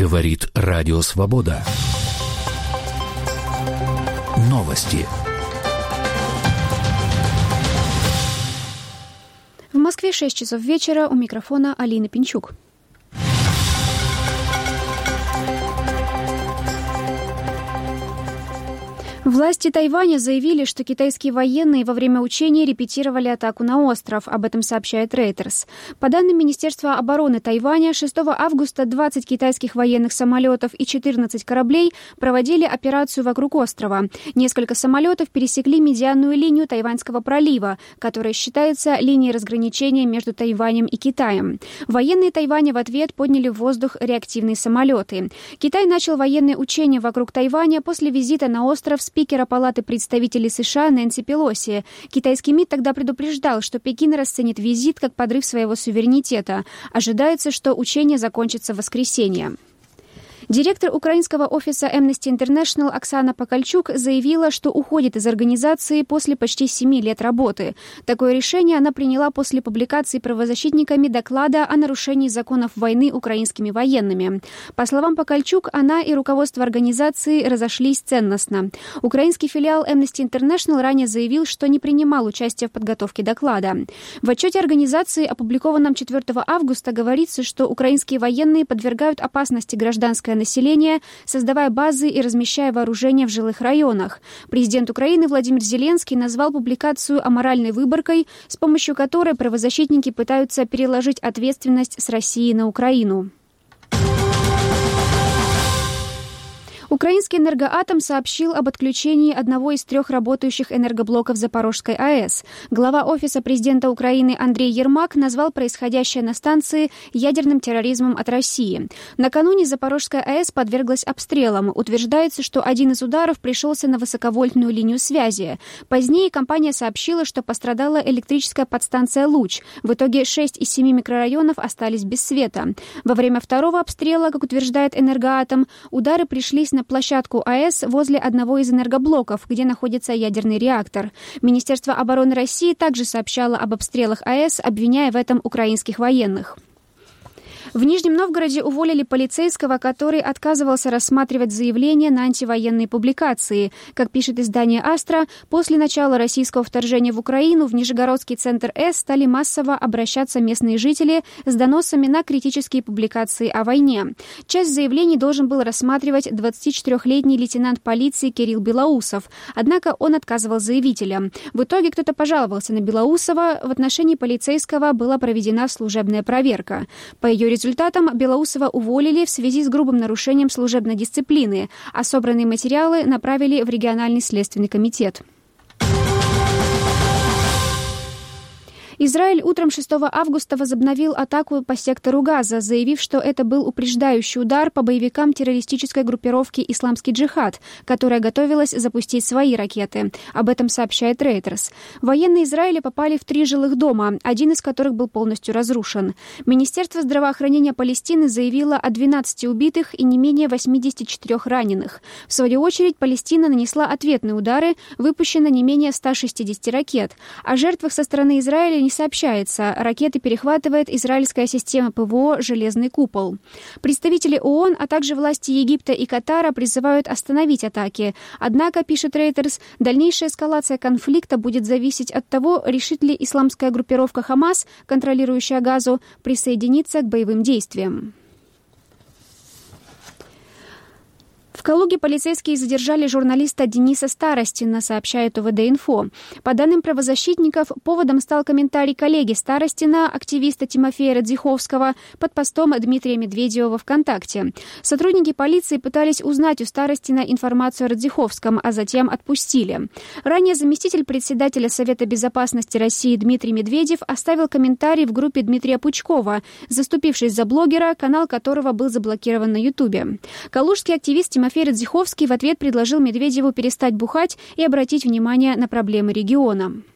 Говорит Радио Свобода. Новости. В Москве 6 часов вечера. У микрофона Алина Пинчук. Власти Тайваня заявили, что китайские военные во время учений репетировали атаку на остров. Об этом сообщает Reuters. По данным Министерства обороны Тайваня, 6 августа 20 китайских военных самолетов и 14 кораблей проводили операцию вокруг острова. Несколько самолетов пересекли медианную линию Тайваньского пролива, которая считается линией разграничения между Тайванем и Китаем. Военные Тайваня в ответ подняли в воздух реактивные самолеты. Китай начал военные учения вокруг Тайваня после визита на остров спикера Палаты представителей США Нэнси Пелоси. Китайский МИД тогда предупреждал, что Пекин расценит визит как подрыв своего суверенитета. Ожидается, что учения закончатся в воскресенье. Директор украинского офиса Amnesty International Оксана Покальчук заявила, что уходит из организации после почти 7 лет работы. Такое решение она приняла после публикации правозащитниками доклада о нарушении законов войны украинскими военными. По словам Покальчук, она и руководство организации разошлись ценностно. Украинский филиал Amnesty International ранее заявил, что не принимал участия в подготовке доклада. В отчете организации, опубликованном 4 августа, говорится, что украинские военные подвергают опасности гражданское населения, создавая базы и размещая вооружение в жилых районах. Президент Украины Владимир Зеленский назвал публикацию аморальной выборкой, с помощью которой правозащитники пытаются переложить ответственность с России на Украину. Украинский «Энергоатом» сообщил об отключении одного из 3 работающих энергоблоков Запорожской АЭС. Глава Офиса президента Украины Андрей Ермак назвал происходящее на станции ядерным терроризмом от России. Накануне Запорожская АЭС подверглась обстрелам. Утверждается, что один из ударов пришелся на высоковольтную линию связи. Позднее компания сообщила, что пострадала электрическая подстанция «Луч». В итоге 6 из 7 микрорайонов остались без света. Во время второго обстрела, как утверждает «Энергоатом», удары пришлись на площадку АЭС возле одного из энергоблоков, где находится ядерный реактор. Министерство обороны России также сообщало об обстрелах АЭС, обвиняя в этом украинских военных. В Нижнем Новгороде уволили полицейского, который отказывался рассматривать заявления на антивоенные публикации. Как пишет издание «Астра», после начала российского вторжения в Украину в Нижегородский центр С стали массово обращаться местные жители с доносами на критические публикации о войне. Часть заявлений должен был рассматривать 24-летний лейтенант полиции Кирилл Белоусов. Однако он отказывал заявителям. В итоге кто-то пожаловался на Белоусова. В отношении полицейского была проведена служебная проверка. По ее результатом Белоусова уволили в связи с грубым нарушением служебной дисциплины, а собранные материалы направили в региональный следственный комитет. Израиль утром 6 августа возобновил атаку по сектору Газа, заявив, что это был упреждающий удар по боевикам террористической группировки «Исламский джихад», которая готовилась запустить свои ракеты. Об этом сообщает Reuters. Военные Израиля попали в 3 жилых дома, один из которых был полностью разрушен. Министерство здравоохранения Палестины заявило о 12 убитых и не менее 84 раненых. В свою очередь, Палестина нанесла ответные удары, выпущено не менее 160 ракет. О жертвах со стороны Израиля не сообщается. Ракеты перехватывает израильская система ПВО «Железный купол». Представители ООН, а также власти Египта и Катара призывают остановить атаки. Однако, пишет Reuters, дальнейшая эскалация конфликта будет зависеть от того, решит ли исламская группировка Хамас, контролирующая Газу, присоединиться к боевым действиям. В Калуге полицейские задержали журналиста Дениса Старостина, сообщает ОВД-Инфо. По данным правозащитников, поводом стал комментарий коллеги Старостина, активиста Тимофея Радзиховского, под постом Дмитрия Медведева во ВКонтакте. Сотрудники полиции пытались узнать у Старостина информацию о Радзиховском, а затем отпустили. Ранее заместитель председателя Совета безопасности России Дмитрий Медведев оставил комментарий в группе Дмитрия Пучкова, заступившись за блогера, канал которого был заблокирован на Ютубе. Калужский активист Тимофей Радзиховский в ответ предложил Медведеву перестать бухать и обратить внимание на проблемы региона.